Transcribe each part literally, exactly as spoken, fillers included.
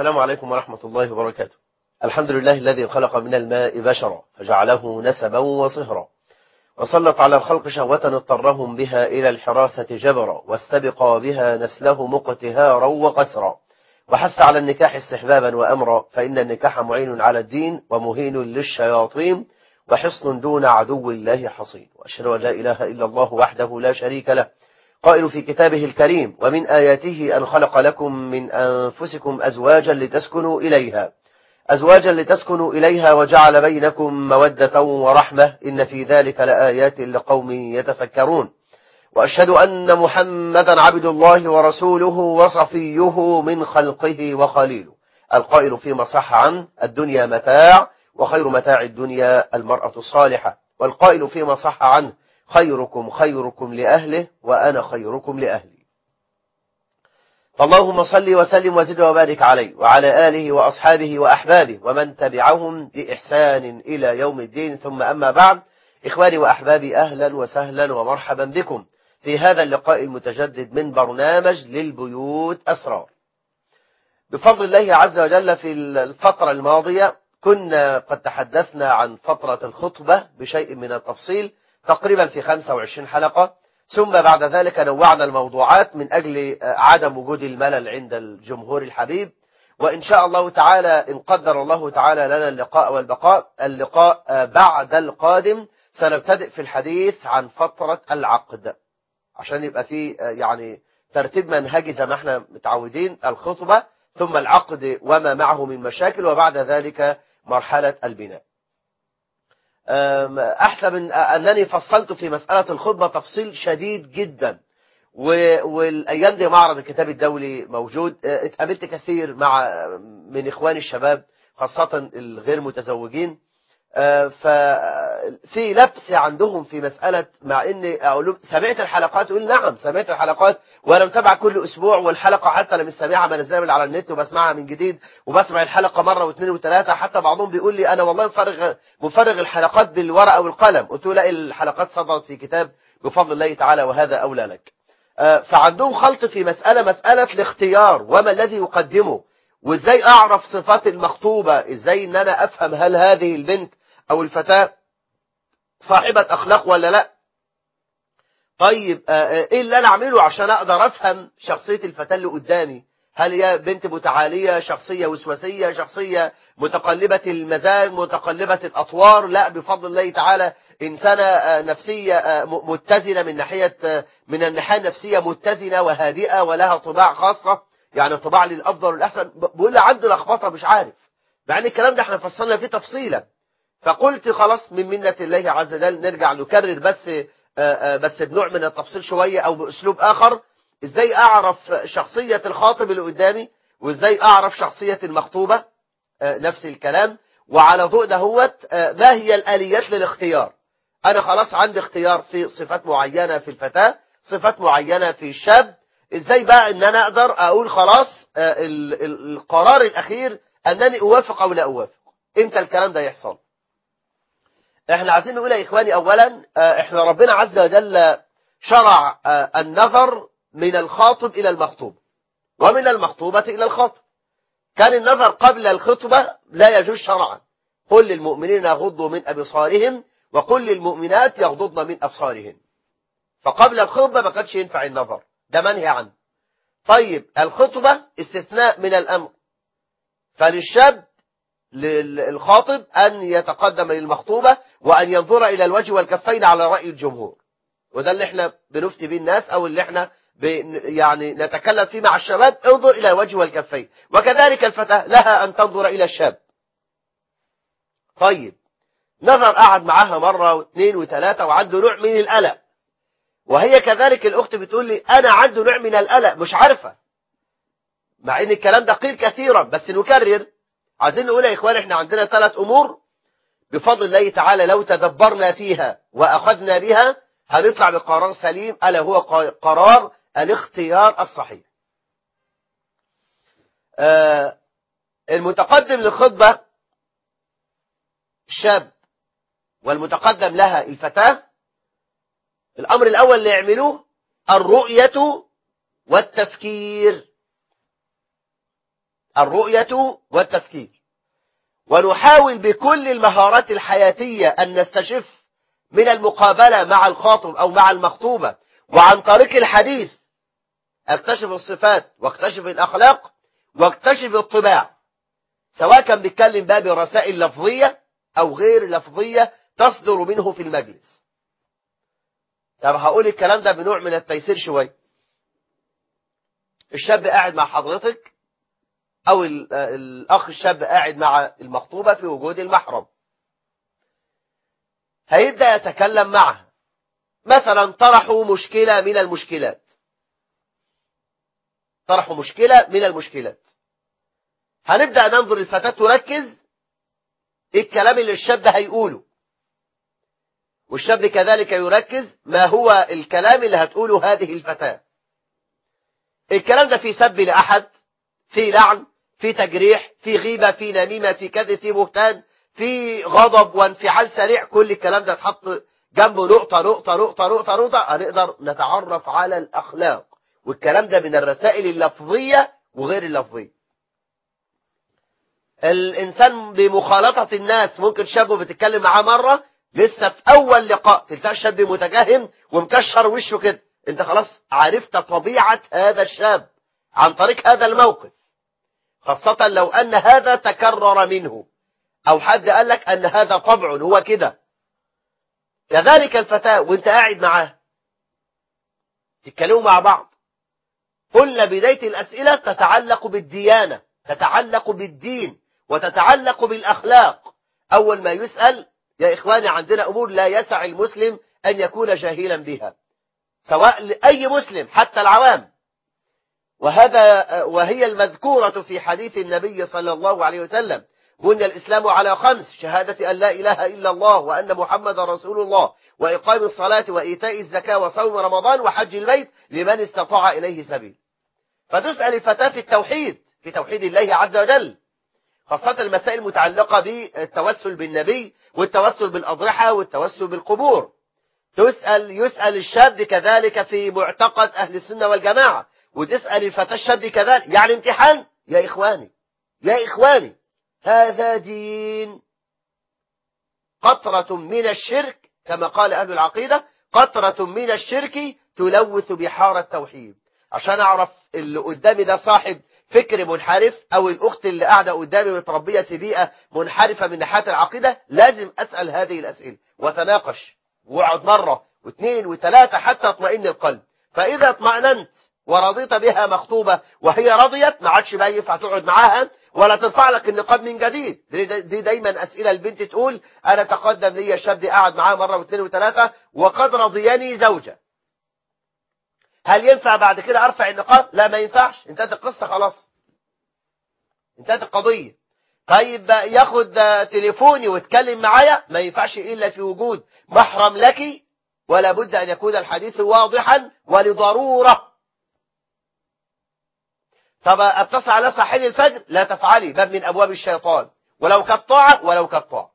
السلام عليكم ورحمة الله وبركاته. الحمد لله الذي خلق من الماء بشرا فجعله نسبا وصهرا، وسلط على الخلق شهوة اضطرهم بها إلى الحراثة جبرا، واستبقى بها نسله مقتهارا وقسرا، وحث على النكاح استحبابا وأمرا، فإن النكاح معين على الدين ومهين للشياطين، وحصن دون عدو الله حصين. وأشهد أن لا إله إلا الله وحده لا شريك له، قائل في كتابه الكريم: ومن آياته أن خلق لكم من أنفسكم أزواجا لتسكنوا إليها أزواجا لتسكنوا إليها وجعل بينكم مودة ورحمة، إن في ذلك لآيات لقوم يتفكرون. وأشهد أن محمدا عبد الله ورسوله وصفيه من خلقه وخليله، القائل فيما صح عنه: الدنيا متاع وخير متاع الدنيا المرأة الصالحة، والقائل فيما صح عنه: خيركم خيركم لأهله وأنا خيركم لأهلي. فاللهم صل وسلم وزد وبارك عليه وعلى آله وأصحابه وأحبابه ومن تبعهم بإحسان إلى يوم الدين، ثم أما بعد. إخواني وأحبابي، أهلا وسهلا ومرحبا بكم في هذا اللقاء المتجدد من برنامج للبيوت أسرار. بفضل الله عز وجل في الفترة الماضية كنا قد تحدثنا عن فترة الخطبة بشيء من التفصيل، تقريبا في خمسة وعشرين حلقة، ثم بعد ذلك نوعنا الموضوعات من أجل عدم وجود الملل عند الجمهور الحبيب. وإن شاء الله تعالى إن قدر الله تعالى لنا اللقاء والبقاء، اللقاء بعد القادم سنبتدئ في الحديث عن فترة العقد، عشان يبقى في يعني ترتيب منهجي زي ما احنا متعودين: الخطبة ثم العقد وما معه من مشاكل، وبعد ذلك مرحلة البناء. أحسب أنني فصلت في مسألة الخطبة تفصيل شديد جدا، والأيام دي معرض الكتاب الدولي موجود. اتقابلت كثير مع من إخواني الشباب خاصة الغير متزوجين، ففي لبس عندهم في مسألة، مع ان سمعت الحلقات يقول نعم سمعت الحلقات وانا متابع كل اسبوع، والحلقة حتى لما سامعها بنزلها على النت وبسمعها من جديد، وبسمع الحلقة مرة واثنين وثلاثة، حتى بعضهم بيقول لي انا والله مفرغ مفرغ الحلقات بالورقة والقلم. قلت له لا، الحلقات صدرت في كتاب بفضل الله تعالى وهذا اولى لك. فعندهم خلط في مسألة مسألة الاختيار وما الذي يقدمه، وازاي اعرف صفات المخطوبة، ازاي ان انا افهم هل هذه البنت او الفتاة صاحبة اخلاق ولا لا. طيب ايه اللي انا اعمله عشان اقدر افهم شخصية الفتاة اللي قدامي؟ هل هي بنت متعالية، شخصية وسواسية، شخصية متقلبة المزاج، متقلبة الاطوار؟ لا، بفضل الله تعالى انسانة نفسية متزنة، من ناحية من الناحية النفسية متزنة وهادئة ولها طباع خاصة، يعني طباع للافضل والاحسن. بقول لي عنده لخبطة مش عارف، مع ان الكلام ده احنا فصلنا فيه تفصيلا. فقلت خلاص من منة الله عز وجل نرجع نكرر بس بس بنوع من التفصيل شوية او باسلوب اخر، ازاي اعرف شخصية الخاطب اللي قدامي، وازاي اعرف شخصية المخطوبة نفس الكلام. وعلى ضوء دهوت ما هي الاليات للاختيار؟ انا خلاص عندي اختيار في صفات معينة في الفتاة، صفات معينة في الشاب، ازاي بقى ان انا اقدر اقول خلاص القرار الاخير انني اوافق او لا اوافق؟ امتى الكلام ده يحصل؟ احنا عايزين نقول يا اخواني، اولا احنا ربنا عز وجل شرع النظر من الخاطب الى المخطوب، ومن المخطوبة الى الخاطب. كان النظر قبل الخطبة لا يجوز شرعا: قل للمؤمنين يغضوا من ابصارهم وقل للمؤمنات يغضضن من ابصارهن. فقبل الخطبة ما كانش ينفع النظر، ده منهي عنه. طيب الخطبة استثناء من الامر، فللشاب للخاطب أن يتقدم للمخطوبة وأن ينظر إلى الوجه والكفين على رأي الجمهور، وده اللي احنا بنفتي به الناس، أو اللي احنا يعني نتكلم فيه مع الشباب: انظر إلى الوجه والكفين. وكذلك الفتاة لها أن تنظر إلى الشاب. طيب نظر قعد معاها مرة واثنين وثلاثة وعنده نوع من القلق، وهي كذلك الأخت بتقول لي أنا عنده نوع من القلق مش عارفة، مع إن الكلام ده قيل كثيرا بس نكرر. عايزين نقول يا إخوان احنا عندنا ثلاث أمور بفضل الله تعالى لو تدبرنا فيها وأخذنا بها هنطلع بقرار سليم، ألا هو قرار الاختيار الصحيح. آه المتقدم للخطبة الشاب والمتقدم لها الفتاة، الأمر الأول اللي يعملوه الرؤية والتفكير. الرؤية والتفكير، ونحاول بكل المهارات الحياتية أن نستشف من المقابلة مع الخاطب أو مع المخطوبة، وعن طريق الحديث اكتشف الصفات واكتشف الأخلاق واكتشف الطباع، سواء كان بيتكلم بقى برسائل لفظية أو غير لفظية تصدر منه في المجلس. طب هقول الكلام ده بنوع من التيسير شوية. الشاب قاعد مع حضرتك أو الأخ الشاب قاعد مع المخطوبة في وجود المحرم، هيبدأ يتكلم معها، مثلا طرحوا مشكلة من المشكلات طرحوا مشكلة من المشكلات هنبدأ ننظر الفتاة تركز إيه الكلام اللي الشاب ده هيقوله، والشاب كذلك يركز ما هو الكلام اللي هتقوله هذه الفتاة. الكلام ده في سب لأحد، في لعن، في تجريح، في غيبة، في نميمة، في كذب، في بهتان، في غضب وانفعال سريع. كل الكلام ده تحط جنبه نقطة نقطة نقطة نقطة نقطة، هنقدر نتعرف على الأخلاق. والكلام ده من الرسائل اللفظية وغير اللفظية. الإنسان بمخالطة الناس، ممكن شاب بتتكلم معاه مرة لسه في أول لقاء تلتقى شاب متجهم ومكشر وشه كده، أنت خلاص عرفت طبيعة هذا الشاب عن طريق هذا الموقف، خاصة لو أن هذا تكرر منه أو حد قال لك أن هذا طبع هو كده. كذلك الفتاة وانت قاعد معاه تتكلموا مع بعض، قلنا بداية الأسئلة تتعلق بالديانة، تتعلق بالدين، وتتعلق بالأخلاق. أول ما يسأل يا إخواني عندنا أمور لا يسع المسلم أن يكون جاهلا بها، سواء لأي مسلم حتى العوام، وهذا وهي المذكورة في حديث النبي صلى الله عليه وسلم: بني الإسلام على خمس: شهادة أن لا إله إلا الله وأن محمد رسول الله، وإقام الصلاة وإيتاء الزكاة وصوم رمضان وحج البيت لمن استطاع إليه سبيل. فتسأل الفتاة في التوحيد، في توحيد الله عز وجل، خاصة المسائل المتعلقة بالتوسل بالنبي والتوسل بالأضرحة والتوسل بالقبور. تسأل يسأل الشاب كذلك في معتقد أهل السنة والجماعة، وتسأل الفتاة الشاب كذلك. يعني امتحان يا إخواني يا إخواني هذا دين. قطرة من الشرك كما قال أهل العقيدة، قطرة من الشرك تلوث بحار التوحيد. عشان أعرف اللي قدامي ده صاحب فكر منحرف، أو الأخت اللي قاعدة قدامي متربية في بيئة منحرفة من ناحية العقيدة، لازم أسأل هذه الأسئلة وتناقش واقعد مرة واثنين وثلاثة حتى اطمئن القلب. فإذا اطمأننت ورضيت بها مخطوبة وهي رضيت، ما عادش بقى ينفع تقعد معاها ولا ترفع لك النقاب من جديد. دي دايما أسئلة البنت تقول: أنا تقدم لي شاب قاعد معاه مرة واثنين وثلاثة وقد رضياني زوجة، هل ينفع بعد كده أرفع النقاب؟ لا، ما ينفعش، انتهت القصة خلاص، انتهت القضية. طيب ياخد تليفوني واتكلم معايا، ما ينفعش إلا في وجود محرم لك، ولا بد أن يكون الحديث واضحا ولضرورة. طب اتصل على صحيح الفجر، لا تفعلي، باب من أبواب الشيطان، ولو كالطاعة ولو كالطاعة.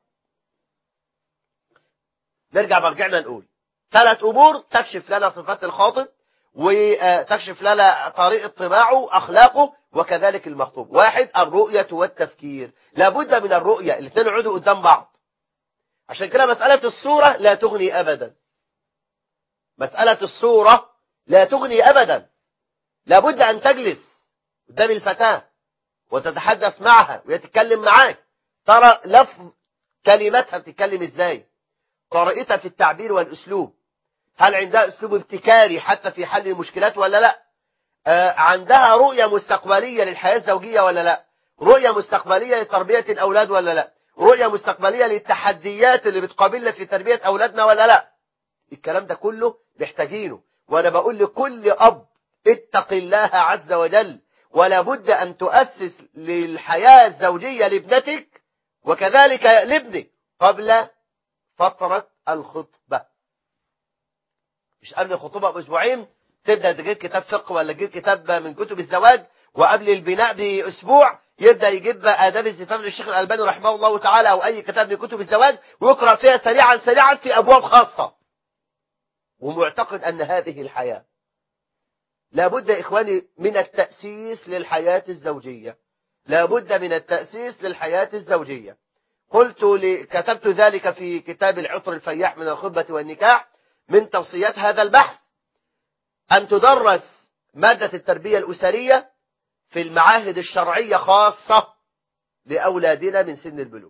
نرجع مرجعنا نقول ثلاث أمور تكشف لنا صفات الخاطب، وتكشف لنا طريقة طباعه، أخلاقه، وكذلك المخطوب. واحد: الرؤية والتفكير، لابد من الرؤية، الاثنين يقعدوا قدام بعض. عشان كده مسألة الصورة لا تغني أبدا، مسألة الصورة لا تغني أبدا. لابد أن تجلس قدام الفتاة وتتحدث معها ويتكلم معاك، ترى لفظ كلماتها بتتكلم ازاي، طريقتها في التعبير والأسلوب، هل عندها أسلوب ابتكاري حتى في حل المشكلات ولا لا، آه عندها رؤية مستقبلية للحياة الزوجية ولا لا، رؤية مستقبلية لتربية الأولاد ولا لا، رؤية مستقبلية للتحديات اللي بتقابلنا في تربية أولادنا ولا لا. الكلام ده كله محتاجينه. وأنا بقول لكل أب: اتق الله عز وجل، ولا بد أن تؤسس للحياة الزوجية لابنتك وكذلك لابنك قبل فترة الخطبة، مش قبل الخطوبة بأسبوعين تبدأ تجيب كتاب فقه ولا تجيب كتاب من كتب الزواج، وقبل البناء بأسبوع يبدأ يجيب آداب الزفاف للشيخ الألباني رحمه الله تعالى أو أي كتاب من كتب الزواج ويقرأ فيها سريعا سريعا في أبواب خاصة، ومعتقد أن هذه الحياة. لابد يا إخواني من التأسيس للحياة الزوجية. لابد من التأسيس للحياة الزوجية. قلت ل... كتبت ذلك في كتاب العطر الفياح من الخطبة والنكاح. من توصيات هذا البحث أن تدرس مادة التربية الأسرية في المعاهد الشرعية خاصة لأولادنا من سن البلوغ.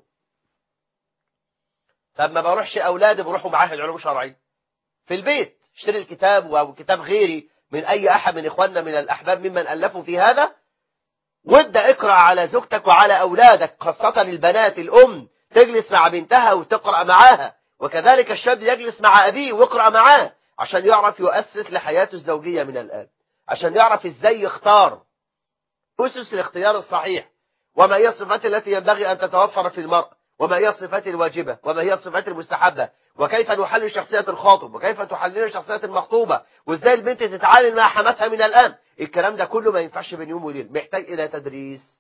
طب ما بروحش أولادي بروحوا معاهد علوم شرعية في البيت، اشتري الكتاب وكتاب غيري من أي أحد من إخواننا من الأحباب ممن ألفوا في هذا، وابدأ اقرأ على زوجتك وعلى أولادك، خاصة البنات. الأم تجلس مع بنتها وتقرأ معاها، وكذلك الشاب يجلس مع أبيه ويقرأ معاه عشان يعرف يؤسس لحياته الزوجية من الآن، عشان يعرف إزاي يختار أسس الاختيار الصحيح، وما هي الصفات التي ينبغي أن تتوفر في المرء، وما هي الصفات الواجبة، وما هي الصفات المستحبة، وكيف نحلل شخصية الخاطب، وكيف تحلل شخصية المخطوبة، وإزاي البنت تتعامل مع حماتها من الآن. الكلام ده كله ما ينفعش بين يوم وليل، محتاج إلى تدريس.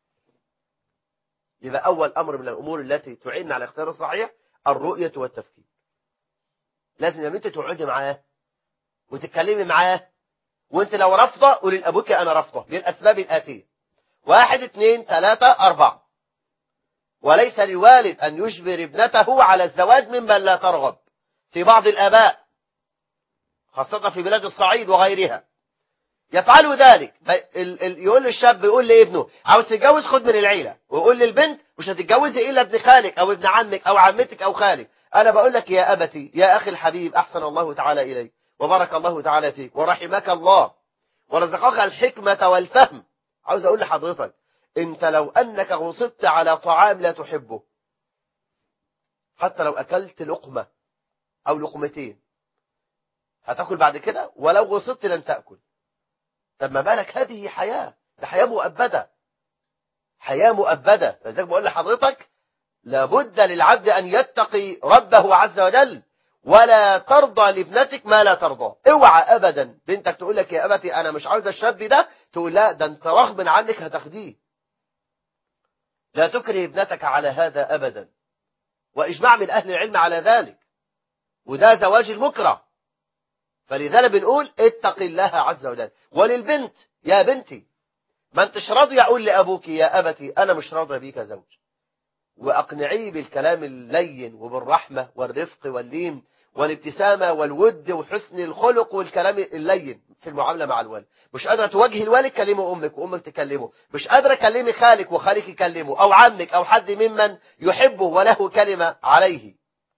يبقى أول أمر من الأمور التي تعين على الاختيار الصحيح الرؤية والتفكير. لازم يا بنت تقعدي معاه وتتكلمي معاه، وانت لو رافضه قولي لأبوك أنا رافضه للأسباب الآتية: واحد اثنين ثلاثة أربعة. وليس لوالد أن يجبر ابنته على الزواج ممن لا ترغب. في بعض الآباء خاصة في بلاد الصعيد وغيرها يفعلوا ذلك. يقول للشاب، يقول لابنه عاوز تتجوز خد من العيلة، ويقول للبنت مش هتتجوزي إلا ابن خالك أو ابن عمك أو عمتك أو خالك. أنا بقول لك يا أبتي يا أخي الحبيب، أحسن الله تعالى إليك وبارك الله تعالى فيك ورحمك الله ورزقك الحكمة والفهم. عاوز أقول لحضرتك، انت لو أنك غصبت على طعام لا تحبه، حتى لو أكلت لقمة أو لقمتين هتأكل بعد كده، ولو غصبت لن تأكل. طب ما بالك هذه حياة، ده حياة مؤبدة، حياة مؤبدة. فذلك بقول لحضرتك لابد للعبد أن يتقي ربه عز وجل، ولا ترضى لابنتك ما لا ترضى. اوعى أبدا بنتك تقول لك يا أبتي أنا مش عاوز الشاب ده، تقول لا ده انت رغم عنك هتاخديه. لا تكره ابنتك على هذا أبدا، وإجماع من أهل العلم على ذلك، وده زواج المكره. فلذلك بنقول اتق الله عز وجل. وللبنت يا بنتي ما انتش راضية، أقول لأبوك يا أبتي أنا مش راضية بيك زوج، وأقنعيه بالكلام اللين وبالرحمة والرفق واللين والابتسامة والود وحسن الخلق والكلام اللين في المعاملة مع الوالد. مش قادرة تواجهي الوالد، كلمه أمك وأمك تكلمه. مش قادرة كلمي خالك وخالك يكلمه، أو عمك أو حد ممن يحبه وله كلمة عليه.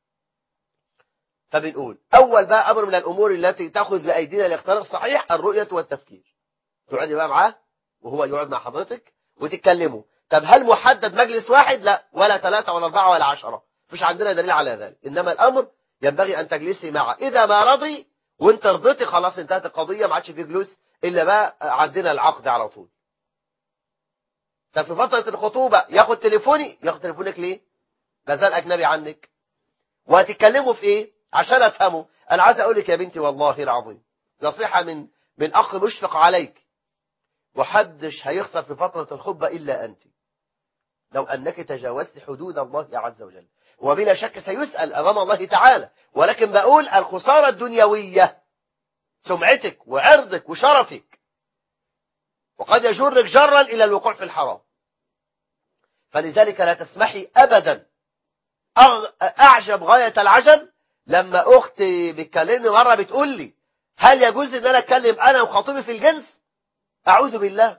فبنقول أول بقى أمر من الأمور التي تأخذ بأيدينا الاختيار الصحيح الرؤية والتفكير. تقعدي بقى معاه وهو يقعد مع حضرتك وتتكلموا. طب هل محدد مجلس واحد؟ لا، ولا ثلاثة ولا أربعة ولا عشرة، مفيش عندنا دليل على ذلك. إنما الأمر ينبغي أن تجلسي معه، إذا ما رضي وانت رضيتي خلاص انتهت القضية، ما عادش في جلوس إلا بقى عندنا العقد على طول. طب في فترة الخطوبة ياخد تليفوني، ياخد تليفونك ليه؟ مازال أجنبي عنك. وهتتكلموا في إيه؟ عشان أفهمه. أنا عايز أقول لك يا بنتي والله العظيم نصيحة من من أخ مشفق عليك، وحدش هيخسر في فترة الخطبة إلا أنت، لو أنك تجاوزت حدود الله عز وجل، وبلا شك سيسأل أمام الله تعالى. ولكن بقول الخسارة الدنيوية سمعتك وعرضك وشرفك، وقد يجرك جرا إلى الوقوع في الحرام. فلذلك لا تسمحي أبدا. أعجب غاية العجب لما أختي بتكلمني مرة بتقول لي هل يجوز أن أنا أتكلم أنا وخطيبي في الجنس؟ أعوذ بالله،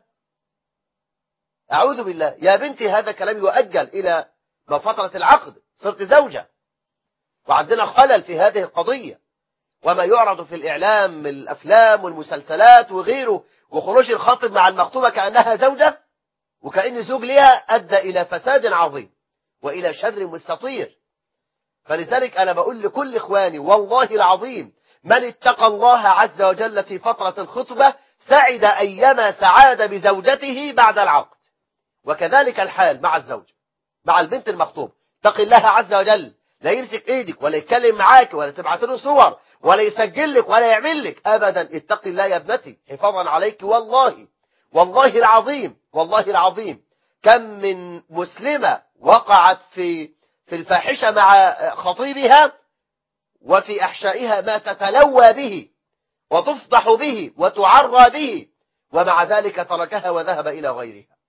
أعوذ بالله يا بنتي، هذا كلام يؤجل إلى ما فترة العقد، صرت زوجة، وعندنا خلل في هذه القضية. وما يعرض في الإعلام من الأفلام والمسلسلات وغيره، وخروج الخاطب مع المخطوبة كأنها زوجة وكأن زوج لها، أدى إلى فساد عظيم وإلى شر مستطير. فلذلك أنا بقول لكل إخواني والله العظيم من اتقى الله عز وجل في فترة الخطبة سعد أيما سعاد بزوجته بعد العقد. وكذلك الحال مع الزوج، مع البنت المخطوبة. اتق الله عز وجل، لا يمسك ايدك ولا يتكلم معاك ولا تبعت له صور ولا يسجل لك ولا يعمل لك ابدا. اتق الله يا ابنتي حفاظا عليك. والله والله العظيم والله العظيم كم من مسلمة وقعت في في الفاحشة مع خطيبها، وفي أحشائها ما تتلوى به وتفضح به وتعرى به، ومع ذلك تركها وذهب إلى غيرها.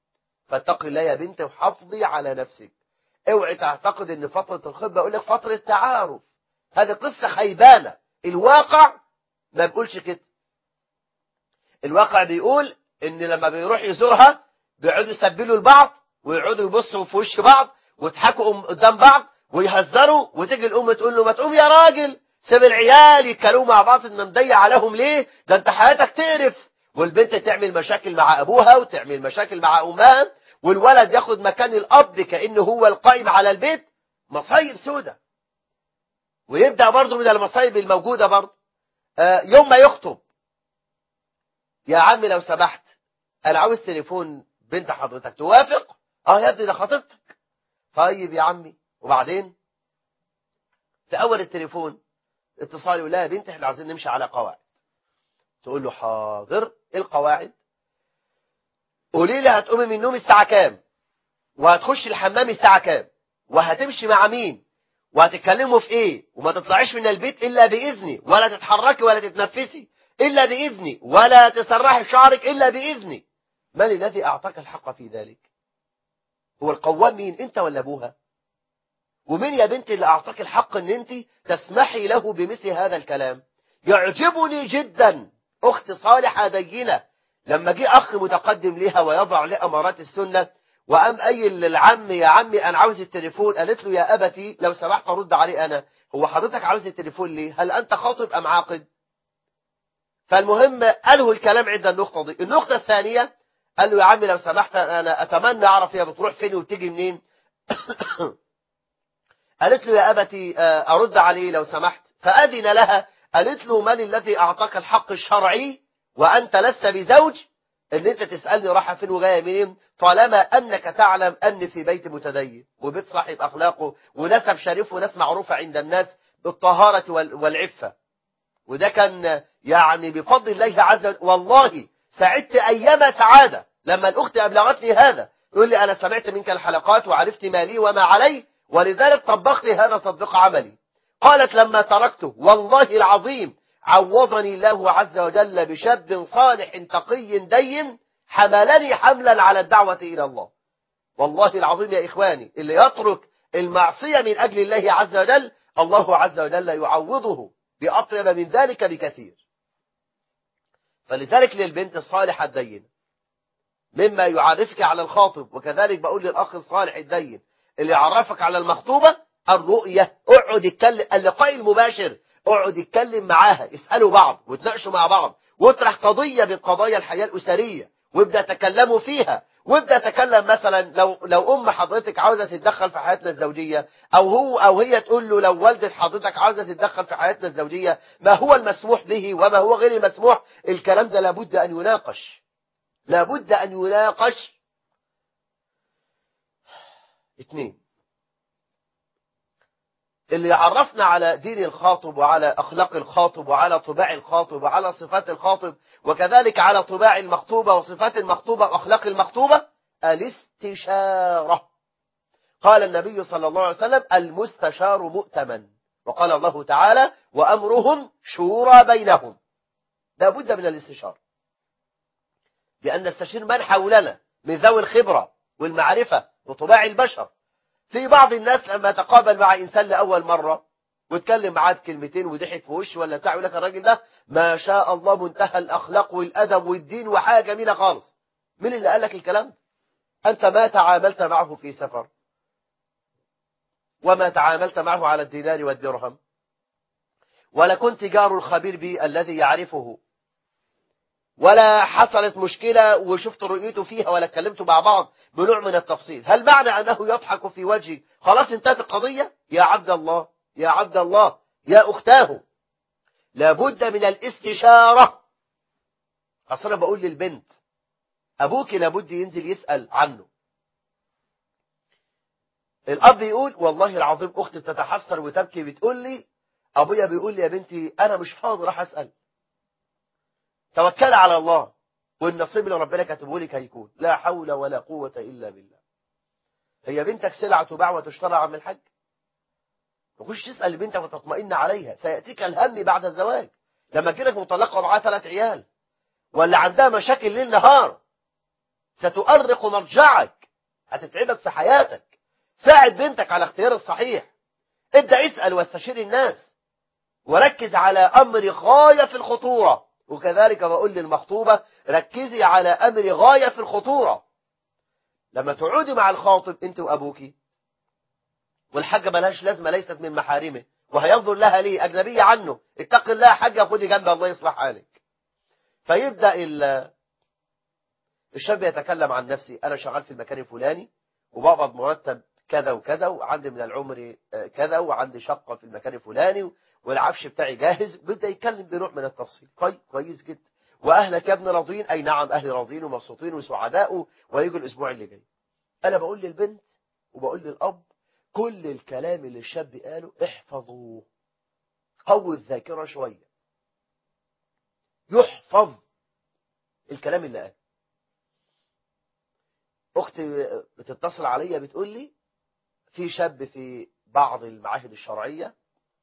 فاتقي الله يا بنت وحافظي على نفسك. اوعي تعتقد ان فترة الخطبة يقول لك فترة تعارف، هذه قصة خيبانة. الواقع ما بيقولش كده. الواقع بيقول ان لما بيروح يزورها بيقعدوا يسبلوا لبعض ويقعدوا يبصوا في وش بعض ويضحكوا قدام بعض ويهزروا، وتيجي الام تقول له ما تقوم يا راجل سيب العيال يتكلموا مع بعض، ان مضيع عليهم ليه؟ ده انت حياتك تقرف. والبنت تعمل مشاكل مع ابوها وتعمل مشاكل مع امها، والولد ياخد مكان الاب كانه هو القائم على البيت. مصايب سودة. ويبدا برضه من المصايب الموجوده برضه آه يوم ما يخطب، يا عم لو سمحت انا عاوز تليفون بنت حضرتك، توافق؟ اه يا ابني ده خطيبتك. طيب يا عمي. وبعدين في اول التليفون اتصال يقول لها يا بنت احنا عايزين نمشي على قواعد. تقول له حاضر. ايه القواعد؟ قولي لي هتقومي من النوم الساعه كام، وهتخش الحمام الساعه كام، وهتمشي مع مين، وهتتكلموا في ايه، وما تطلعيش من البيت الا باذني، ولا تتحركي ولا تتنفسي الا باذني، ولا تسرحي شعرك الا باذني. من الذي اعطاك الحق في ذلك؟ هو القوام مين، انت ولا ابوها؟ ومين يا بنتي اللي اعطاك الحق ان انت تسمحي له بمثل هذا الكلام؟ يعجبني جدا اخت صالحه دينه لما جه اخ متقدم لها ويضع لها امارات السنه، وقام قايل للعم يا عمي انا عاوز التليفون. قالت له يا ابتي لو سمحت ارد عليه انا، هو حضرتك عاوز التليفون ليه؟ هل انت خاطب ام عاقد؟ فالمهم قاله الكلام عند النقطه دي. النقطه الثانيه قال له يا عمي لو سمحت انا اتمنى اعرف هي بتروح فين وبتيجي منين. قالت له يا ابتي ارد عليه لو سمحت، فاذن لها. قالت له من الذي اعطاك الحق الشرعي وانت لست بزوج ان انت تسالني رايحه فين وجايه منين، طالما انك تعلم ان في بيت متدين وبيت صاحب اخلاقه ونسب شريف وناس معروفه عند الناس بالطهاره والعفه. وده كان يعني بفضل الله عز وجل. والله سعدت ايام سعاده لما الاخت ابلغتني هذا، يقول لي انا سمعت منك الحلقات وعرفت ما لي وما علي، ولذلك طبقت هذا تطبيق عملي. قالت لما تركته والله العظيم عوضني الله عز وجل بشاب صالح تقي دين حملني حملا على الدعوة إلى الله. والله العظيم يا إخواني اللي يترك المعصية من أجل الله عز وجل الله عز وجل يعوضه بأطيب من ذلك بكثير. فلذلك للبنت الصالحة الدين مما يعرفك على الخاطب، وكذلك بقول للأخ الصالح الدين اللي يعرفك على المخطوبة الرؤية. اقعد اتكلم، اللقاء المباشر اقعد اتكلم معاها، اسألوا بعض وتناقشوا مع بعض، واطرح قضية من قضايا الحياة الأسرية وابدأ تكلموا فيها. وابدأ تكلم مثلا لو لو أم حضرتك عاوزة تتدخل في حياتنا الزوجية، أو هو أو هي تقول له لو والدة حضرتك عاوزة تتدخل في حياتنا الزوجية، ما هو المسموح به وما هو غير المسموح. الكلام ده لابد أن يناقش، لابد أن يناقش. اثنين، اللي يعرفنا على دين الخاطب وعلى أخلاق الخاطب وعلى طباع الخاطب وعلى صفات الخاطب وكذلك على طباع المخطوبة وصفات المخطوبة وأخلاق المخطوبة الاستشارة. قال النبي صلى الله عليه وسلم المستشار مؤتمن، وقال الله تعالى وأمرهم شورى بينهم. لا بد من الاستشارة، بأن نستشير من حولنا من ذوي الخبرة والمعرفة وطباع البشر. في بعض الناس لما تقابل مع إنسان لأول مرة واتكلم معاه كلمتين وضحك في وشه ولا بتاع، يقول لك الراجل ده ما شاء الله منتهى الأخلاق والأدب والدين وحاجة جميلة خالص. مين اللي قال لك الكلام؟ أنت ما تعاملت معه في سفر، وما تعاملت معه على الدينار والدرهم، ولا كنت جار الخبير به الذي يعرفه، ولا حصلت مشكلة وشفت رؤيته فيها ولا اتكلمتوا مع بعض بنوع من التفصيل. هل معنى أنه يضحك في وجهي خلاص انتهت القضية؟ يا عبد الله يا عبد الله يا أختاه، لابد من الاستشارة. أصلا بقول للبنت أبوك لابد ينزل يسأل عنه. الأب يقول والله العظيم أختي بتتحسر وتبكي بتقول لي أبويا بيقول لي يا بنتي أنا مش فاضي راح أسأل. توكل على الله والنصيب اللي ربنا كاتبه لك هيكون. لا حول ولا قوة إلا بالله. هي بنتك سلعة تباع وتشترى عم الحاج؟ ما تخش تسأل بنتك وتطمئن عليها، سيأتيك الهم بعد الزواج لما تجيلك مطلقة ومعاها ثلاث عيال ولا عندها مشاكل ليل نهار ستؤرق مرجعك هتتعبك في حياتك. ساعد بنتك على اختيار الصحيح. ابدأ اسأل واستشير الناس، وركز على أمر غاية في الخطورة. وكذلك بقول للمخطوبة ركزي على أمر غاية في الخطورة. لما تقعدي مع الخاطب انت وأبوكي، والحاجة ملهاش لازمة، ليست من محارمه، وهينظر لها ليه أجنبية عنه، اتق الله يا حاجة، خدي جنب الله يصلح حالك. فيبدأ الشاب يتكلم عن نفسي، أنا شغال في المكان الفلاني وبقبض مرتب كذا وكذا، وعندي من العمر كذا، وعندي شقة في المكان الفلاني، والعفش بتاعي جاهز. بدأ يتكلم بنوع من التفصيل. طيب كويس جدا. وأهلك يا ابن راضين؟ أي نعم أهلي راضين ومبسوطين وسعداء، ويجوا الأسبوع اللي جاي. أنا بقول للبنت وبقول للأب كل الكلام اللي الشاب قاله احفظوه، قوي الذاكرة شوية، يحفظ الكلام اللي قاله. أختي بتتصل عليا بتقول لي في شاب في بعض المعاهد الشرعية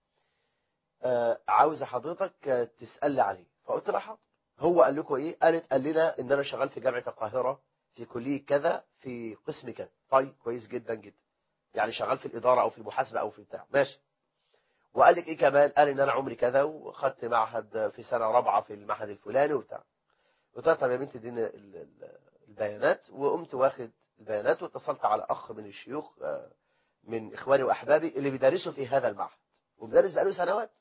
عاوز حضرتك تسأل لي عليه. فقلت لها حاضر. هو قال لكم ايه؟ قالت قال لنا ان انا شغال في جامعة القاهرة في كلية كذا في قسم كذا. طيب كويس جدا جدا، يعني شغال في الإدارة او في المحاسبة او في بتاع، ماشي. وقال لك ايه كمان؟ قال ان انا عمري كذا وخدت معهد في سنة رابعة في المعهد الفلاني وبتاع. قلت لها طب يا بنتي اديني البيانات. وقمت واخد البيانات واتصلت على اخ من الشيوخ من اخواني واحبابي اللي بيدرسوا في هذا المعهد، وبدرس بقاله سنوات،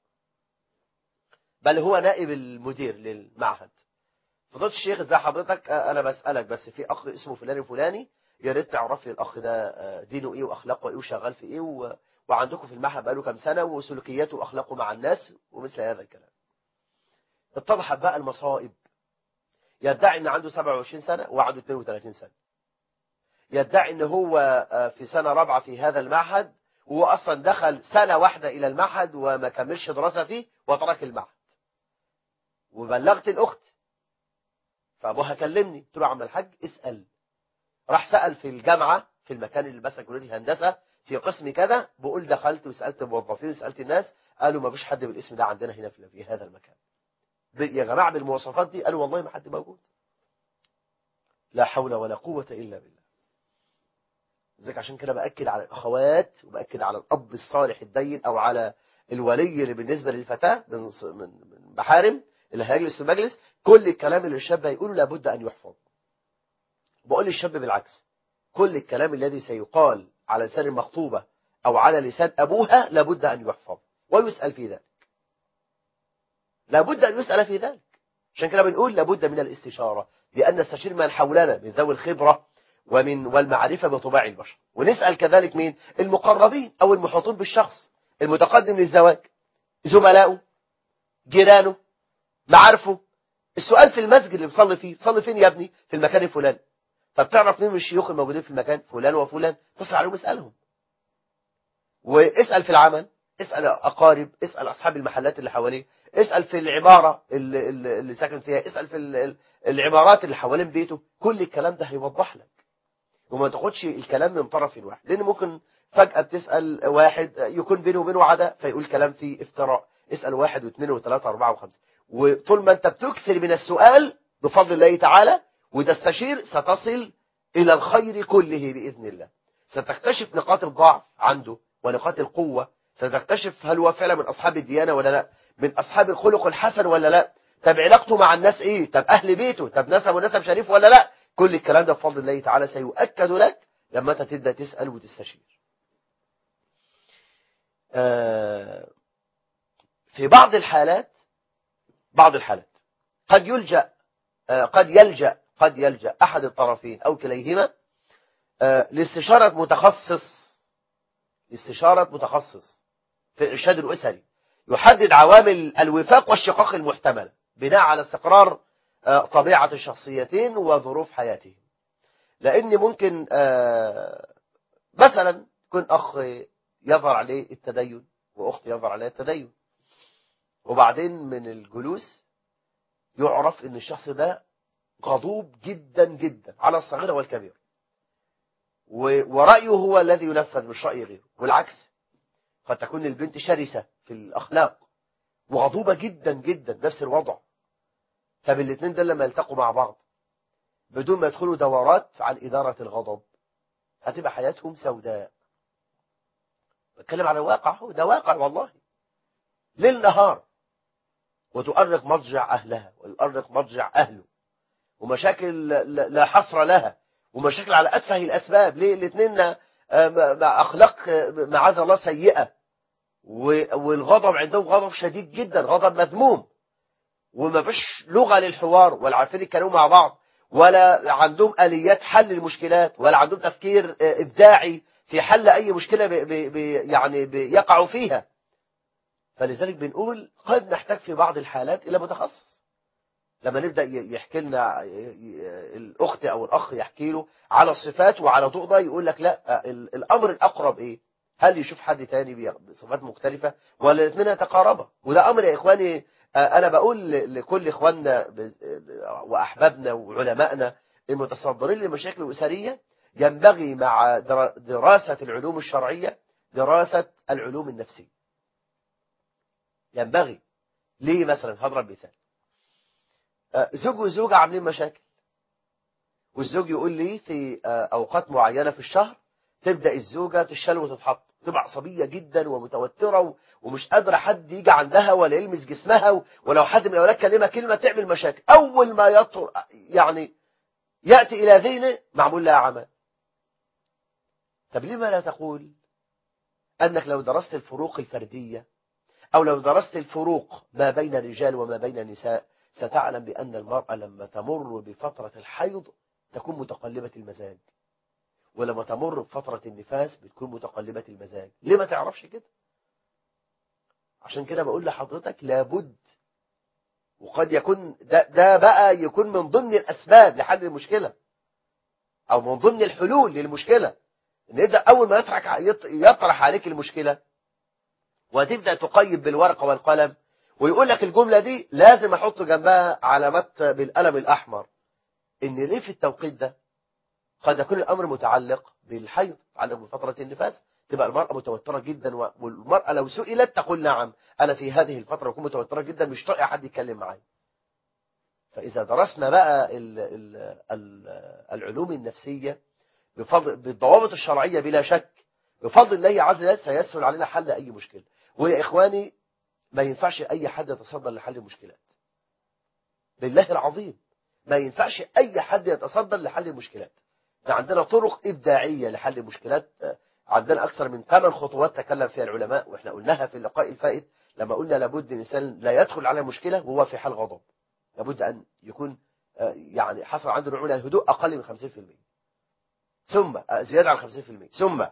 بل هو نائب المدير للمعهد. فضلت الشيخ ازي حضرتك، انا بسألك بس في اخ اسمه فلان فلاني، يا ريت تعرف لي الاخ ده دينه ايه واخلاقه ايه وشغال في ايه و... وعندكم في المعهد بقاله كام سنه وسلوكياته واخلاقه مع الناس ومثل هذا الكلام. اتضحت بقى المصائب. يدعي ان عنده سبعة وعشرين سنه وعنده اثنين وثلاثين سنه. يدعي ان هو في سنه رابعه في هذا المعهد، وهو اصلا دخل سنه واحده الى المعهد وما كملش دراسه فيه وترك المعهد. وبلغت الاخت، فابوها كلمني قلت له يا عم الحاج اسال. راح سال في الجامعه في المكان اللي مسك كليه الهندسه في قسم كذا، بقول دخلت وسالت الموظفين وسالت الناس، قالوا ما فيش حد بالاسم ده عندنا هنا في هذا المكان. يا جماعه بالمواصفات دي؟ قالوا والله ما حد موجود. لا حول ولا قوه الا بالله. لذلك عشان كده باكد على الاخوات وباكد على الاب الصالح الدين، او على الولي اللي بالنسبه للفتاه من من محارم اللي هيجلس في المجلس، كل الكلام اللي الشاب هيقوله لابد ان يحفظ. بقول للشاب بالعكس، كل الكلام الذي سيقال على لسان المخطوبة أو على لسان أبوها لابد أن يحفظ ويسأل في ذلك. لابد أن يسأل في ذلك. عشان كده بنقول لابد من الاستشارة، لأن نستشير من حولنا من ذوي الخبرة ومن والمعرفة بطباع البشر. ونسأل كذلك مين؟ المقربين أو المحيطون بالشخص المتقدم للزواج، زملائه، جيرانه، معارفه. السؤال في المسجد اللي بتصلي فيه، تصلي فين يا ابني؟ في المكان الفلاني. طب تعرف مين من الشيوخ الموجودين في المكان؟ فلان وفلان. اتصل عليهم اسألهم. واسأل في العمل، اسأل أقارب، اسأل أصحاب المحلات اللي حواليه، اسأل في العمارة اللي, اللي ساكن فيها، اسأل في العمارات اللي حوالين بيته. كل الكلام ده هيوضح لك، وما تاخدش الكلام من طرف واحد، لأن ممكن فجأة بتسأل واحد يكون بينه وبينه عداء فيقول كلام فيه افتراء. اسأل واحد واثنين وثلاثة واربعة وخمسة. وطول ما انت بتكثر من السؤال بفضل الله تعالى وتستشير ستصل إلى الخير كله بإذن الله. ستكتشف نقاط الضعف عنده ونقاط القوة، ستكتشف هل هو فعلا من أصحاب الديانة ولا لا، من أصحاب الخلق الحسن ولا لا، طب علاقته مع الناس إيه، طب أهل بيته، طب نسبه نسب شريف ولا لا. كل الكلام ده بفضل الله تعالى سيؤكد لك لما أنت تبدأ تسأل وتستشير. في بعض الحالات بعض الحالات قد يلجأ قد يلجأ قد يلجأ أحد الطرفين أو كليهما لاستشارة متخصص استشارة متخصص في الإرشاد الأسري يحدد عوامل الوفاق والشقاق المحتملة بناء على استقرار طبيعة الشخصيتين وظروف حياتهم. لأن ممكن مثلا يكون أخ يظهر عليه التدين وأخت يظهر عليها التدين، وبعدين من الجلوس يعرف أن الشخص ده غضوب جدا جدا على الصغير والكبير، ورأيه هو الذي ينفذ مش رأي غيره، والعكس. قد تكون البنت شرسة في الأخلاق وغضوبة جدا جدا نفس الوضع. طب الاثنين دول لما يلتقوا مع بعض بدون ما يدخلوا دورات عن إدارة الغضب هتبقى حياتهم سوداء. بتكلم على الواقع، هو ده واقع والله، ليل نهار، وتؤرق مضجع أهلها ويؤرق مضجع أهله، ومشاكل لا حصر لها، ومشاكل على أتفه الأسباب. ليه؟ الاثنين مع أخلاق معاذ الله سيئة، والغضب عندهم غضب شديد جدا، غضب مذموم، وما فيش لغة للحوار، ولا عارفين يتكلموا مع بعض، ولا عندهم آليات حل المشكلات، ولا عندهم تفكير إبداعي في حل أي مشكلة بي بي يعني بيقعوا فيها. فلذلك بنقول قد نحتاج في بعض الحالات إلى متخصص. لما نبدأ يحكي لنا الأخت أو الأخ يحكي له على الصفات وعلى ضوء ده، يقول لك لا، الأمر الأقرب إيه؟ هل يشوف حد تاني بصفات مختلفة ولا الاثنين يتقاربا؟ وده أمر يا إخواني أنا بقول لكل إخواننا وأحبابنا وعلمائنا المتصدرين للمشاكل الأسرية، ينبغي مع دراسة العلوم الشرعية دراسة العلوم النفسية. ينبغي. ليه؟ مثلا هضرب مثال، زوج وزوجة عاملين مشاكل، والزوج يقول لي في أوقات معينة في الشهر تبدأ الزوجة تشل وتتحط، تبقى عصبية جدا ومتوترة ومش قادرة حد يجي عندها ولا يلمس جسمها، ولو حد من الأولاد كلمة كلمة تعمل مشاكل. أول ما يطر يعني يأتي إلى ذهنه معمول لها عمل. طب لما لا تقول أنك لو درست الفروق الفردية، أو لو درست الفروق ما بين الرجال وما بين النساء، ستعلم بأن المرأة لما تمر بفترة الحيض تكون متقلبة المزاج، ولما تمر بفترة النفاس بتكون متقلبة المزاج. ليه ما تعرفش كده؟ عشان كده بقول لحضرتك لابد، وقد يكون ده, ده بقى يكون من ضمن الأسباب لحل المشكلة، أو من ضمن الحلول للمشكلة، إن يبدأ أول ما يطرح يطرح عليك المشكلة وتبدأ تقيم بالورقة والقلم، ويقول لك الجملة دي لازم أحط جنبها علامات بالقلم الأحمر، إن ليه في التوقيت ده قد يكون الأمر متعلق بالحيض، متعلق بفترة النفاس، تبقى المرأة متوترة جدا، والمرأة لو سئلت تقول نعم أنا في هذه الفترة بكون متوترة جدا، مش طايقة حد يتكلم معي. فإذا درسنا بقى ال ال ال العلوم النفسية بفضل بالضوابط الشرعية بلا شك، بفضل الله عز وجل سيسهل علينا حل أي مشكلة. ويا إخواني ما ينفعش أي حد يتصدر لحل المشكلات، بالله العظيم ما ينفعش أي حد يتصدر لحل المشكلات. عندنا طرق إبداعية لحل المشكلات، عندنا أكثر من ثمان خطوات تكلم فيها العلماء، وإحنا قلناها في اللقاء الفائت لما قلنا لابد الإنسان لا يدخل على مشكلة وهو في حال غضب، لابد أن يكون يعني حصل عنده نوع من الهدوء أقل من خمسين في المية، ثم زيادة عن خمسين في المية، ثم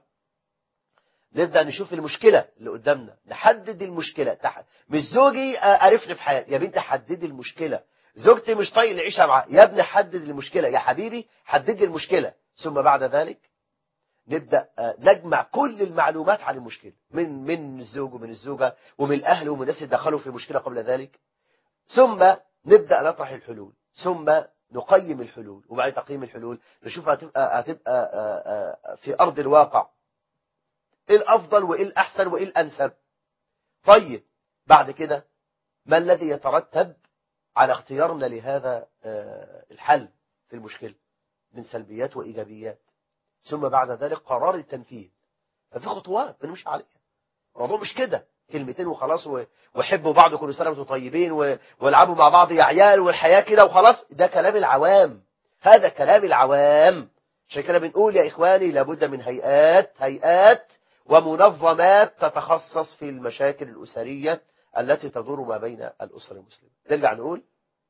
نبدأ نشوف المشكلة اللي قدامنا، نحدد المشكلة تحت. مش زوجي قرفني في حياتي، يا بنتي حددي المشكلة. زوجتي مش طايق العيشة معاه، يا ابني حدد المشكلة، يا حبيبي حدد المشكلة. ثم بعد ذلك نبدأ نجمع كل المعلومات عن المشكلة من من الزوج ومن الزوجة ومن الأهل ومن الناس اللي دخلوا في مشكلة قبل ذلك، ثم نبدأ نطرح الحلول، ثم نقيم الحلول. وبعد تقييم الحلول نشوف هتبقى هتبقى في أرض الواقع ايه الافضل وايه الاحسن وايه الانسب. طيب بعد كده ما الذي يترتب على اختيارنا لهذا الحل في المشكلة من سلبيات وايجابيات، ثم بعد ذلك قرار التنفيذ. ففي خطوات بنمشي عليها، الموضوع مش كده كلمتين وخلاص وحبوا بعض كل سنه وانتم طيبين والعبوا مع بعض يا عيال والحياه كده وخلاص. ده كلام العوام، هذا كلام العوام. عشان كده بنقول يا اخواني لابد من هيئات هيئات ومنظمات تتخصص في المشاكل الأسرية التي تدور ما بين الأسر المسلمة. نرجع نقول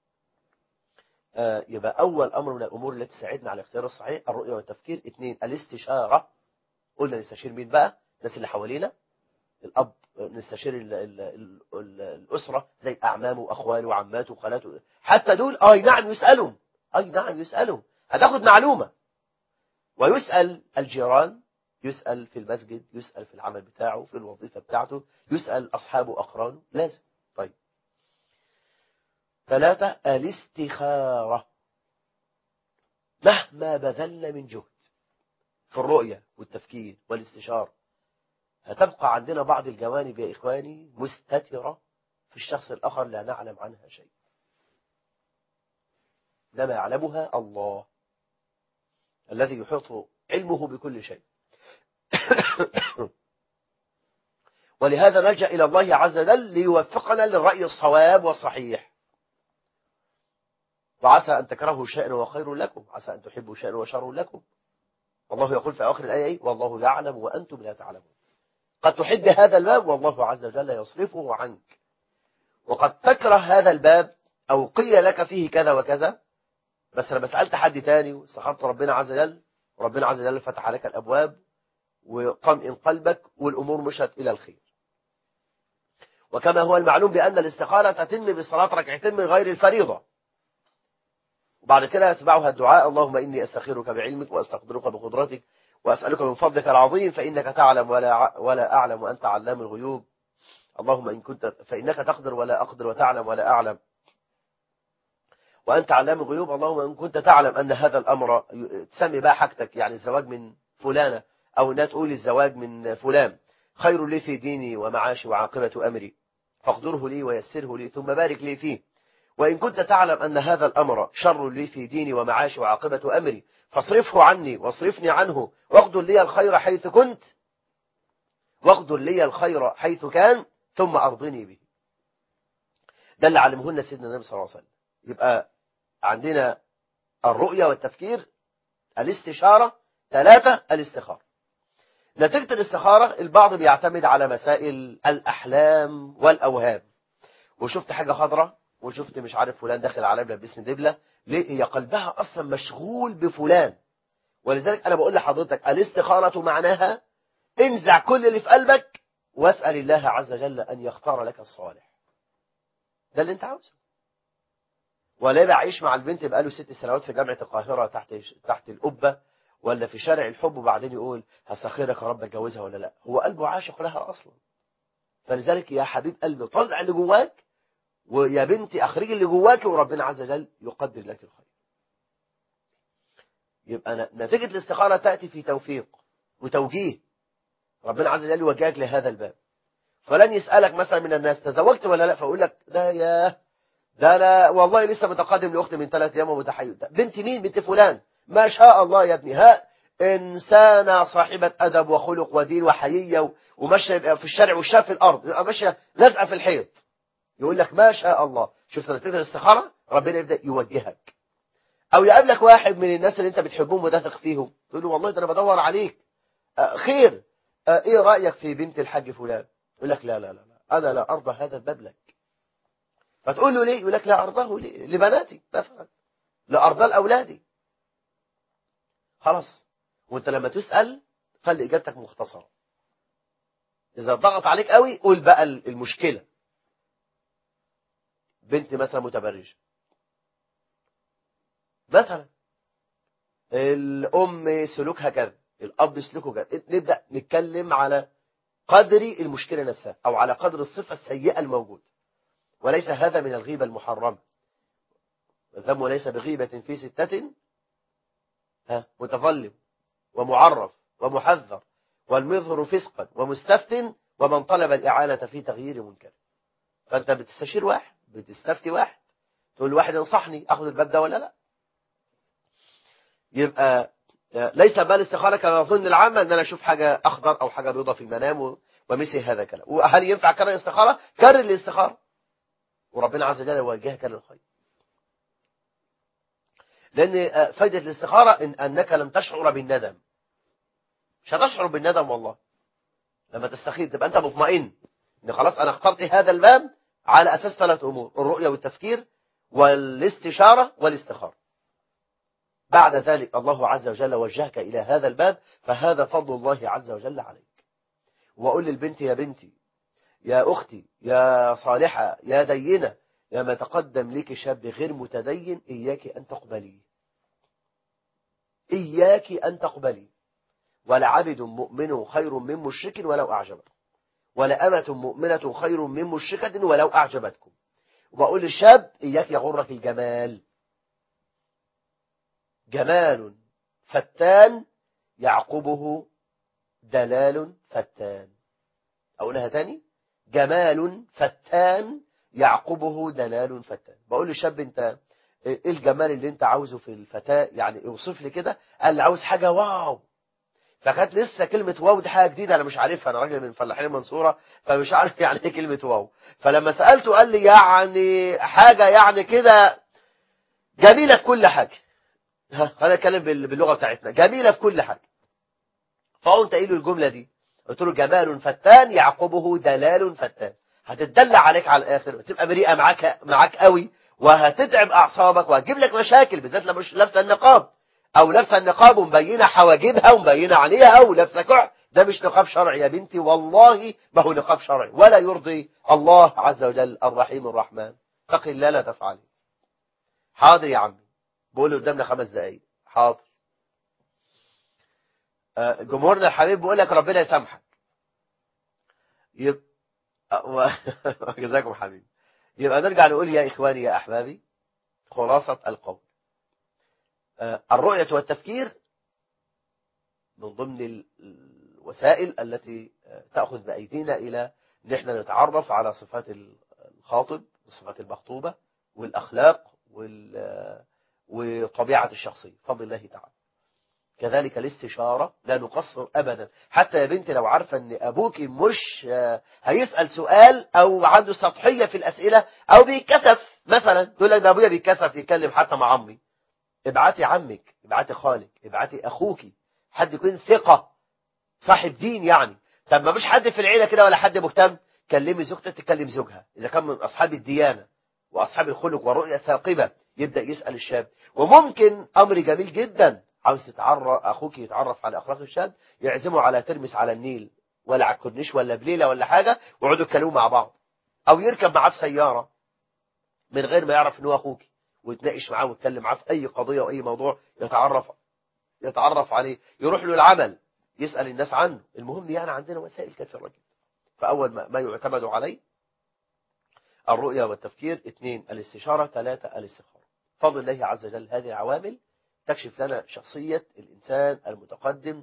آه يبقى أول أمر من الأمور التي تساعدنا على الاختيار الصحيح الرؤية والتفكير. اثنين الاستشارة. قلنا نستشير مين بقى؟ الناس اللي حوالينا، الأب نستشير ال ال ال ال الأسرة زي أعمامه وأخواله وعماته وخالاته، حتى دول أي نعم يسألهم، أي نعم يسألهم، هتاخد معلومة. ويسأل الجيران، يسأل في المسجد، يسأل في العمل بتاعه، في الوظيفة بتاعته، يسأل أصحابه وأقرانه، لازم. طيب ثلاثة الاستخارة. مهما بذلنا من جهد في الرؤية والتفكير والاستشارة هتبقى عندنا بعض الجوانب يا إخواني مستترة في الشخص الآخر لا نعلم عنها شيء، لما يعلمها الله الذي يحيط علمه بكل شيء. ولهذا نلجأ إلى الله عز وجل ليوفقنا للرأي الصواب والصحيح. وعسى أن تكرهوا شيئا وخير لكم، عسى أن تحبوا شيئا وشر لكم. والله يقول في آخر الآية والله يعلم وأنتم لا تعلمون. قد تحب هذا الباب والله عز وجل يصرفه عنك، وقد تكره هذا الباب أو قيل لك فيه كذا وكذا، بس لما سألت حد تاني واستخرت ربنا عز وجل، وربنا عز وجل فتح عليك الأبواب وطمئن قلبك والأمور مشت إلى الخير. وكما هو المعلوم بأن الاستخارة تتم بصلاة ركعتين من غير الفريضة، وبعد كده يتبعها الدعاء اللهم إني أستخيرك بعلمك وأستقدرك بقدرتك وأسألك من فضلك العظيم فإنك تعلم ولا ولا أعلم وأنت علام الغيوب. اللهم إن كنت فإنك تقدر ولا أقدر وتعلم ولا أعلم وأنت علام الغيوب. اللهم إن كنت تعلم أن هذا الأمر تسمي بقى حاجتك، يعني الزواج من فلانة أو أنها تقول الزواج من فلان خير لي في ديني ومعاشي وعاقبة أمري فاقدره لي ويسره لي ثم بارك لي فيه. وإن كنت تعلم أن هذا الأمر شر لي في ديني ومعاشي وعاقبة أمري فاصرفه عني واصرفني عنه واقدر لي الخير حيث كنت واقدر لي الخير حيث كان ثم أرضني به. ده اللي علمهن سيدنا النبي صلى الله عليه وسلم. يبقى عندنا الرؤية والتفكير، الاستشارة، ثلاثة الاستخارة. نتيجة الاستخارة البعض بيعتمد على مسائل الأحلام والأوهام، وشفت حاجة خضراء وشفت مش عارف فلان داخل على باسم دبلة، ليه؟ هي قلبها أصلا مشغول بفلان. ولذلك أنا بقول لحضرتك الاستخارة معناها انزع كل اللي في قلبك واسأل الله عز وجل أن يختار لك الصالح. ده اللي انت عاوزه. ولا يبقى عايش مع البنت بقاله ست سنوات في جامعة القاهرة تحت تحت القبة ولا في شارع الحب وبعدين يقول هسخيرك يا رب اتجوزها ولا لا. هو قلبه عاشق لها أصلا. فلذلك يا حبيب قلبي طلع اللي جواك، ويا بنتي أخرجي اللي جواك، وربنا عز وجل يقدر لك الخير. يبقى نتيجة الاستخارة تأتي في توفيق وتوجيه. ربنا عز وجل يوجهك لهذا الباب. فلن يسألك مثلا من الناس تزوجت ولا لا، فأقول لك ده يا ده أنا والله لسه متقدم لأختي من ثلاث أيام ومتحيز. بنت مين؟ بنت فلان. ما شاء الله يا ابني، ها إنسانة صاحبة أدب وخلق ودين وحيية وماشية في الشارع والشاف في الأرض، ماشية لازقة في الحيط. يقول لك ما شاء الله. شفت نتيجة الاستخارة؟ ربنا يبدأ يوجهك. أو يقابلك واحد من الناس اللي أنت بتحبهم وتثق فيهم، تقول له والله ده أنا بدور عليك آه خير، آه إيه رأيك في بنت الحاج فلان؟ يقول لك لا لا لا أنا لا أرضى هذا الباب لك. فتقول له ليه؟ يقول لك لا أرضاه لبناتي مثلا، لا أرضاه لأولادي. خلاص. وأنت لما تسأل خلي إجابتك مختصرة. إذا ضغط عليك قوي قول بقى المشكلة. بنت مثلا متبرجة مثلا، الأم سلوكها كذا، الأب سلوكه كذا، نبدأ نتكلم على قدر المشكلة نفسها أو على قدر الصفة السيئة الموجودة. وليس هذا من الغيبة المحرمة. الذم ليس بغيبة في ستة ها متظلم ومعرف ومحذر والمظهر فسقا ومستفتن ومن طلب الإعانة في تغيير منكر. فأنت بتستشير واحد، بتستفتي واحد، تقول واحد انصحني أخذ الباب ده ولا لا. يبقى ليس بال استخارة كما يظن العامة ان انا اشوف حاجة اخضر او حاجة بيضاء في المنام ومثل هذا الكلام. وهل ينفع كرر الاستخارة؟ كرر الاستخارة وربنا عز وجل يوجهك للخير. لان فائدة الاستخارة إن انك لن تشعر بالندم. مش هتشعر بالندم والله. لما تستخير تبقى انت مطمئن ان خلاص انا اخترت هذا الباب على اساس ثلاث امور: الرؤية والتفكير والاستشارة والاستخارة. بعد ذلك الله عز وجل وجهك إلى هذا الباب، فهذا فضل الله عز وجل عليك. وأقول للبنت يا بنتي يا أختي يا صالحة يا دينة، لما تقدم لك شاب غير متدين إياك أن تقبليه، إياك أن تقبليه. ولعبد مؤمن خير من مشرك ولو أعجبكم، ولأمة مؤمنة خير من مشركة ولو أعجبتكم. وأقول للشاب إياك يغرك الجمال. جمال فتان يعقبه دلال فتان. أقولها تاني: جمال فتان يعقبه دلال فتان. بقول للشاب انت ايه الجمال اللي انت عاوزه في الفتاة؟ يعني اوصف لي كده. قال لي عاوز حاجة واو. فكانت لسه كلمة واو دي حاجة جديدة أنا مش عارفها، أنا راجل من فلاحين المنصورة فمش عارف يعني إيه كلمة واو. فلما سألته قال لي يعني حاجة يعني كده جميلة في كل حاجة. أنا أتكلم باللغة بتاعتنا، جميلة في كل حاجة. فقمت قايل له الجملة دي، قلت له جمال فتان يعقبه دلال فتان. هتتدلع عليك على الآخر وتبقى بريئة معاك معاك قوي، وهتتعب أعصابك وهتجيب لك مشاكل، بالذات لما مش لابسة النقاب او لابسه النقاب ومبينه حواجبها ومبينه عينيها ولابسه كحل. ده مش نقاب شرعي يا بنتي، والله ما هو نقاب شرعي ولا يرضي الله عز وجل الرحيم الرحمن. اتق الله لا تفعلي. حاضر يا عمي، بقول قدامنا خمس دقايق. حاضر. آه جمهورنا الحبيب بيقول لك ربنا يسامحك. يبقى جزاكم حبيبي. يبقى نرجع نقول يا اخواني يا احبابي، خلاصه القول، آه الرؤيه والتفكير من ضمن الوسائل التي تأخذ بأيدينا إلى أن احنا نتعرف على صفات الخاطب والصفات المخطوبة والأخلاق وطبيعة الشخصية فضل الله تعالى. كذلك الاستشارة لا نقصر أبدا. حتى يا بنتي لو عارفة أن أبوك مش هيسأل سؤال أو عنده سطحية في الأسئلة أو بيتكسف مثلا، تقول لك ده أبويا بيتكسف يتكلم حتى مع عمي، ابعتي عمك، ابعتي خالك، ابعتي أخوك، حد يكون ثقة صاحب دين يعني. طب ما فيش حد في العيلة كده ولا حد مهتم، كلمي زوجتك تكلم زوجها إذا كان من أصحاب الديانة وأصحاب الخلق والرؤية الثاقبة، يبدأ يسأل الشاب. وممكن أمر جميل جدا، عاوز تتعرف أخوك يتعرف على أخلاق الشاب، يعزمه على ترمس على النيل ولا على الكورنيش ولا بليلة ولا حاجة، ويقعدوا يتكلموا مع بعض، أو يركب معاه في سيارة من غير ما يعرف إن هو أخوك، ويتناقش معاه ويتكلم معاه في أي قضية وأي موضوع يتعرف يتعرف عليه، يروح له العمل يسأل الناس عنه. المهم يعني عندنا وسائل كثيرة جدا. فأول ما, ما يعتمد عليه الرؤية والتفكير، اثنين الاستشارة، ثلاثة الاستخارة. فضل الله عز وجل هذه العوامل تكشف لنا شخصية الإنسان المتقدم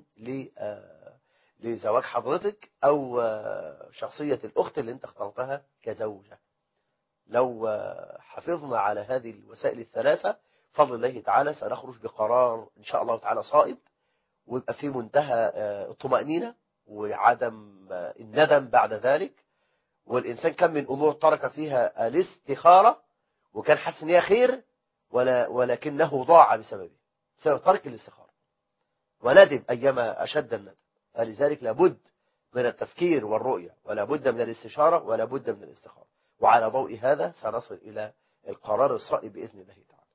لزواج حضرتك أو شخصية الأخت اللي انت اخترتها كزوجة. لو حفظنا على هذه الوسائل الثلاثة فضل الله تعالى سنخرج بقرار إن شاء الله تعالى صائب، ويبقى في منتهى الطمأنينة وعدم الندم بعد ذلك. والإنسان كم من أمور ترك فيها الاستخارة وكان حاسس ان هي خير، ولا ولكنه ضاع بسببه، بسبب ترك الاستخارة، وندم أيما أشد الندم. فلذلك لابد من التفكير والرؤية، ولا بد من الاستشارة، ولا بد من الاستخارة. وعلى ضوء هذا سنصل إلى القرار الصائب بإذن الله تعالى.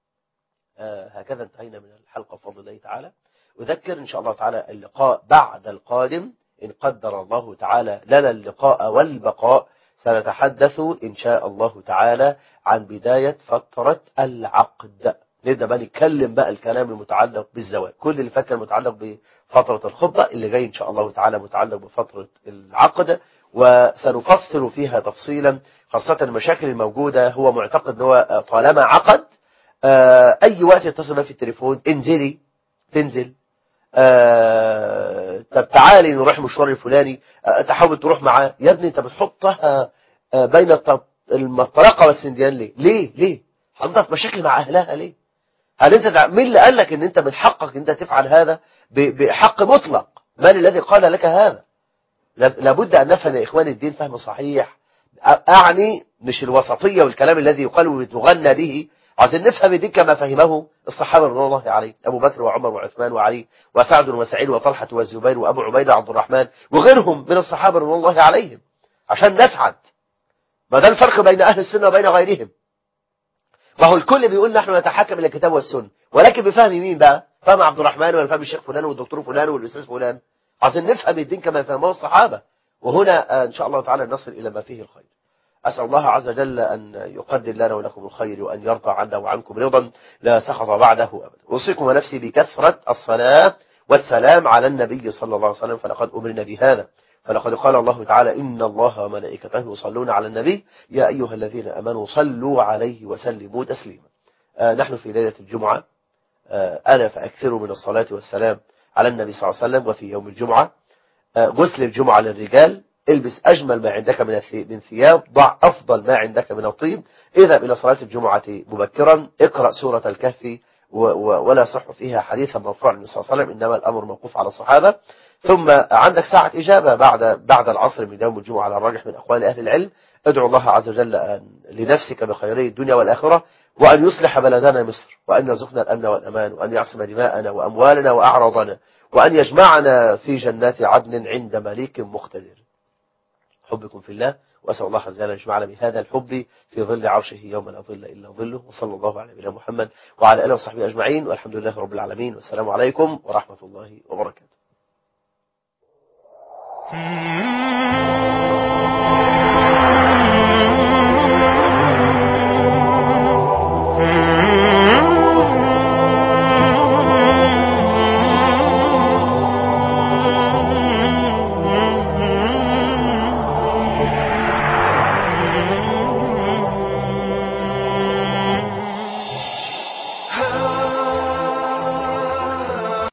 آه هكذا انتهينا من الحلقة بفضل الله تعالى. أذكر إن شاء الله تعالى اللقاء بعد القادم إن قدر الله تعالى لنا اللقاء والبقاء، سنتحدث إن شاء الله تعالى عن بداية فترة العقد. نبدأ بقى نتكلم بقى الكلام المتعلق بالزواج، كل اللي فكر متعلق بفترة الخطبة، اللي جاي إن شاء الله تعالى متعلق بفترة العقد، وسنفصل فيها تفصيلا، خاصة المشاكل الموجودة. هو معتقد أنه هو طالما عقد أي وقت يتصل في التليفون، انزلي، تنزل، آه طب تعالي نروح مشوار الفلاني، آه تحاول تروح معاه. يا ابني انت بتحطها آه بين المطرقه والسنديان ليه؟ ليه ليه حضرتك مشاكل مع اهلها ليه؟ هل انت دع... مين اللي قال لك ان انت من حقك انت تفعل هذا بحق مطلق؟ من الذي قال لك هذا؟ لابد ان نفهم يا اخواني الدين فهم صحيح، اعني مش الوسطيه والكلام الذي يقال ويتغنى به. عايزين نفهم الدين كما فهمه الصحابة رضي الله عليهم، أبو بكر وعمر وعثمان وعلي وسعد وسعيد وطلحة والزبير وأبو عبيدة عبد الرحمن وغيرهم من الصحابة رضي الله عليهم، عشان نسعد. ما ده الفرق بين أهل السنة وبين غيرهم. وهو الكل بيقول نحن نتحكم إلى الكتاب والسنة، ولكن بفهم مين بقى؟ فهم عبد الرحمن ولا فهم الشيخ فلان والدكتور فلان والأستاذ فلان؟ عايزين نفهم الدين كما فهمه الصحابة، وهنا إن شاء الله تعالى نصل إلى ما فيه الخير. أسأل الله عز وجل أن يقدر لنا ولكم الخير، وأن يرضى عنا وعنكم رضا لا سخط بعده أبدا. أوصيكم ونفسي بكثرة الصلاة والسلام على النبي صلى الله عليه وسلم، فلقد أمرنا بهذا. فلقد قال الله تعالى إن الله وملائكته يصلون على النبي يا أيها الذين أمنوا صلوا عليه وسلموا تسليما. آه نحن في ليلة الجمعة، آه أنا فأكثر من الصلاة والسلام على النبي صلى الله عليه وسلم. وفي يوم الجمعة آه غسل الجمعة للرجال، البس أجمل ما عندك من ثياب، ضع أفضل ما عندك من الطيب، اذهب إلى صلاة الجمعة مبكرا، اقرأ سورة الكهف ولا صح فيها حديثا مرفوعا للنبي صلى الله عليه وسلم، إنما الأمر موقوف على الصحابة. ثم عندك ساعة إجابة بعد بعد العصر من يوم الجمعة على الراجح من أقوال أهل العلم. ادعو الله عز وجل أن لنفسك بخيري الدنيا والآخرة، وأن يصلح بلدنا مصر، وأن يرزقنا الأمن والأمان، وأن يعصم دماءنا وأموالنا وأعراضنا، وأن يجمعنا في جنات عدن عند مليك مقتدر. حبكم في الله، وأسأل الله عز وجل أن يجمعنا بهذا الحب في ظل عرشه يوم لا ظل إلا ظله. وصلى الله على نبينا محمد وعلى آله وصحبه أجمعين، والحمد لله رب العالمين، والسلام عليكم ورحمة الله وبركاته.